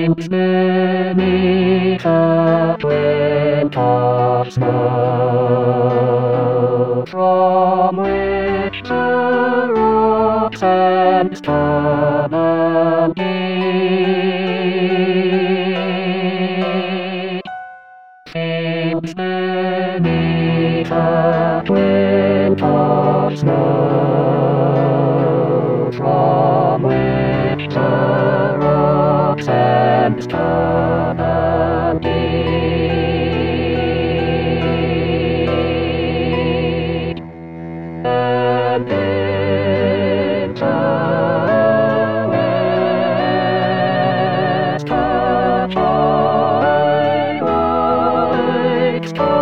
Fields beneath a twin of snow, from which the rocks and come and gaze. Fields beneath a twin of snow, from which the rocks and come and gaze. And in the west a twilight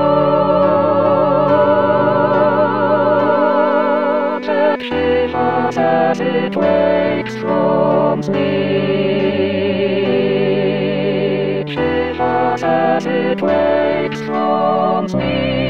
comes and shivers as it wakes from sleep, shivers as it wakes from sleep.